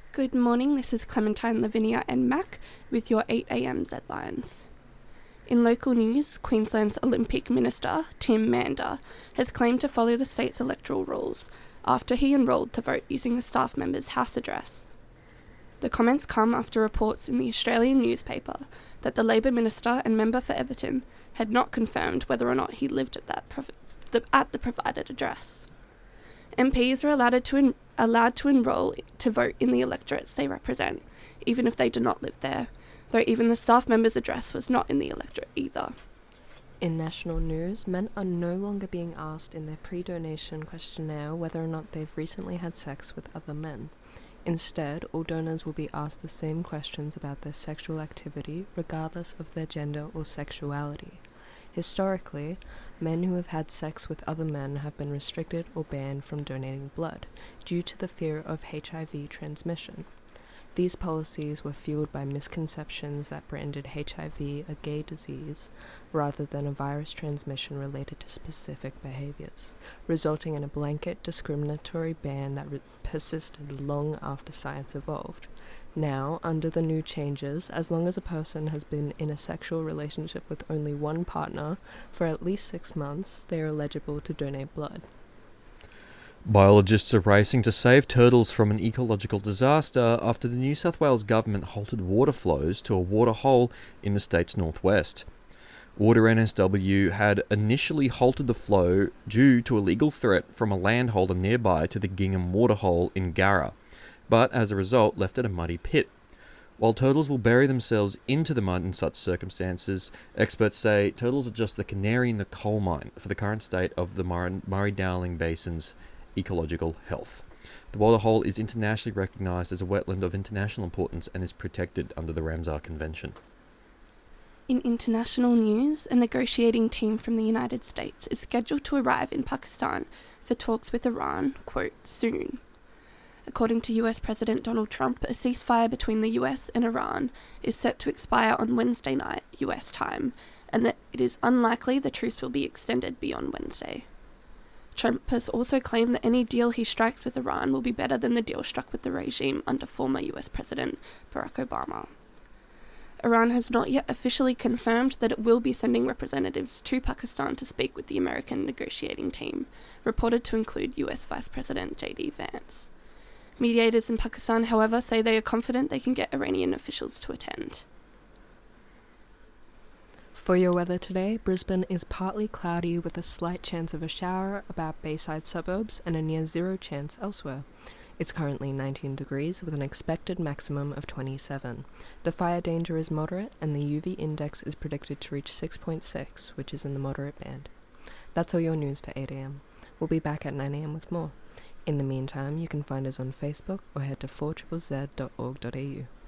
Good morning, this is Clementine Lavinia and Mac with your 8am headlines. In local news, Queensland's Olympic Minister, Tim Mander, has claimed to follow the state's electoral rules after he enrolled to vote using a staff member's house address. The comments come after reports in the Australian newspaper that the Labor Minister and member for Everton had not confirmed whether or not he lived at the provided address. MPs are allowed to enrol to vote in the electorates they represent, even if they do not live there, though even the staff member's address was not in the electorate either. In national news, men are no longer being asked in their pre-donation questionnaire whether or not they've recently had sex with other men. Instead, all donors will be asked the same questions about their sexual activity, regardless of their gender or sexuality. Historically, men who have had sex with other men have been restricted or banned from donating blood, due to the fear of HIV transmission. These policies were fueled by misconceptions that branded HIV a gay disease, rather than a virus transmission related to specific behaviors, resulting in a blanket discriminatory ban that persisted long after science evolved. Now, under the new changes, as long as a person has been in a sexual relationship with only one partner for at least 6 months, they are eligible to donate blood. Biologists are racing to save turtles from an ecological disaster after the New South Wales government halted water flows to a water hole in the state's northwest. Water NSW had initially halted the flow due to a legal threat from a landholder nearby to the Gingham Waterhole in Garra, but as a result left it a muddy pit. While turtles will bury themselves into the mud in such circumstances, experts say turtles are just the canary in the coal mine for the current state of the Murray-Darling Basin's ecological health. The waterhole is internationally recognised as a wetland of international importance and is protected under the Ramsar Convention. In international news, a negotiating team from the United States is scheduled to arrive in Pakistan for talks with Iran, quote, soon. According to US President Donald Trump, a ceasefire between the US and Iran is set to expire on Wednesday night, US time, and that it is unlikely the truce will be extended beyond Wednesday. Trump has also claimed that any deal he strikes with Iran will be better than the deal struck with the regime under former US President Barack Obama. Iran has not yet officially confirmed that it will be sending representatives to Pakistan to speak with the American negotiating team, reported to include US Vice President J.D. Vance. Mediators in Pakistan, however, say they are confident they can get Iranian officials to attend. For your weather today, Brisbane is partly cloudy with a slight chance of a shower about Bayside suburbs and a near zero chance elsewhere. It's currently 19 degrees with an expected maximum of 27. The fire danger is moderate and the UV index is predicted to reach 6.6, which is in the moderate band. That's all your news for 8am. We'll be back at 9am with more. In the meantime, you can find us on Facebook or head to 4ZZZ.org.au.